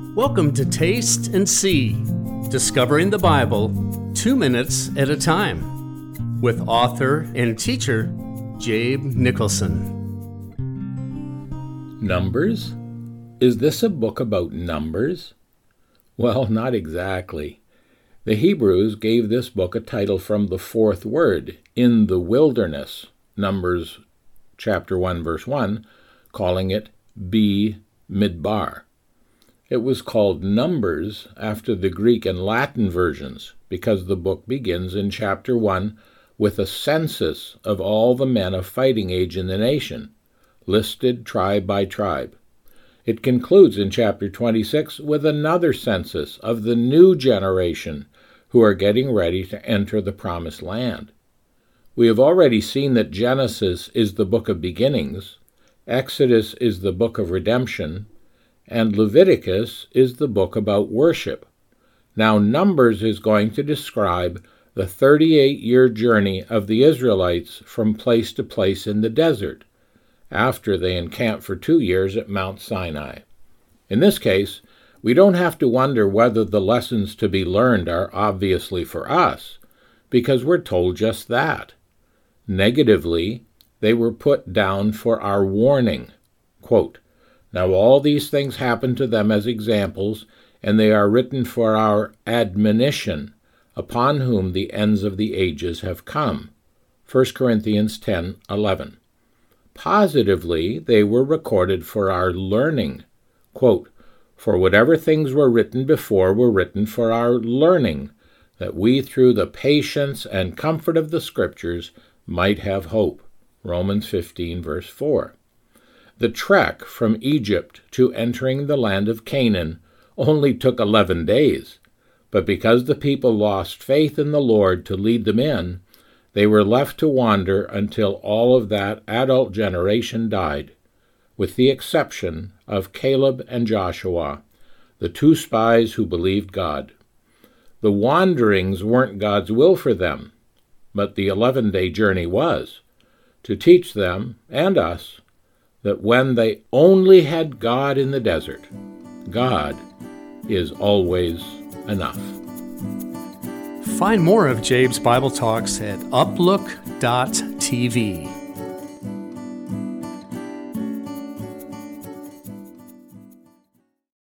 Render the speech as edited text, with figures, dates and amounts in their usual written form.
Welcome to Taste and See, discovering the Bible 2 minutes at a time, with author and teacher Jabe Nicholson. Numbers? Is this a book about numbers? Well, not exactly. The Hebrews gave this book a title from the fourth word, in the wilderness, Numbers chapter 1, verse 1, calling it Be Midbar. It was called Numbers after the Greek and Latin versions because the book begins in chapter 1 with a census of all the men of fighting age in the nation, listed tribe by tribe. It concludes in chapter 26 with another census of the new generation who are getting ready to enter the promised land. We have already seen that Genesis is the book of beginnings, Exodus is the book of redemption, and Leviticus is the book about worship. Now Numbers is going to describe the 38-year journey of the Israelites from place to place in the desert, after they encamped for 2 years at Mount Sinai. In this case, we don't have to wonder whether the lessons to be learned are obviously for us, because we're told just that. Negatively, they were put down for our warning. Quote, "Now all these things happen to them as examples, and they are written for our admonition, upon whom the ends of the ages have come." 1 Corinthians 10:11. Positively, they were recorded for our learning. Quote, "For whatever things were written before were written for our learning, that we through the patience and comfort of the Scriptures might have hope." Romans 15, verse 4. The trek from Egypt to entering the land of Canaan only took 11 days, but because the people lost faith in the Lord to lead them in, they were left to wander until all of that adult generation died, with the exception of Caleb and Joshua, the 2 spies who believed God. The wanderings weren't God's will for them, but the 11-day journey was, to teach them, and us, that when they only had God in the desert, God is always enough. Find more of Jabe's Bible Talks at uplook.tv.